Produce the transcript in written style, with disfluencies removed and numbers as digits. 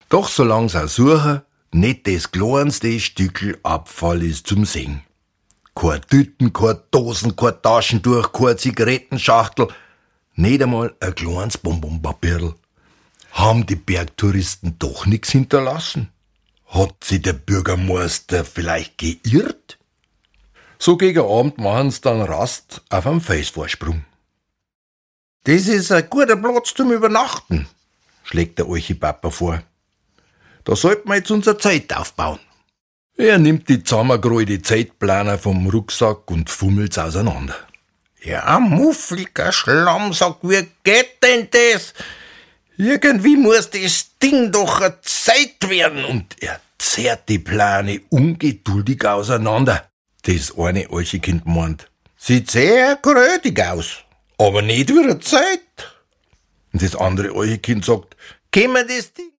Doch solang sie auch suchen, nicht das kleinste Stückel Abfall ist zum Sehen. Keine Tüten, keine Dosen, kein Taschentuch, keine Zigarettenschachtel, nicht einmal ein kleines Bonbonpapierl. Haben die Bergtouristen doch nichts hinterlassen? Hat sich der Bürgermeister vielleicht geirrt? So gegen Abend machen sie dann Rast auf einem Felsvorsprung. Das ist ein guter Platz zum Übernachten, schlägt der Archipapa vor. Da sollten wir jetzt unser Zelt aufbauen. Er nimmt die zusammengerollte Zeltplaner vom Rucksack und fummelt's auseinander. Ja, muffliger Schlammsack, wie geht denn das? Irgendwie muss das Ding doch ein Zelt werden. Und er zerrt die Plane ungeduldig auseinander. Das eine Archikind meint, sieht sehr grötig aus, aber nicht wie ein Zelt. Und das andere Archikind sagt, können wir das Ding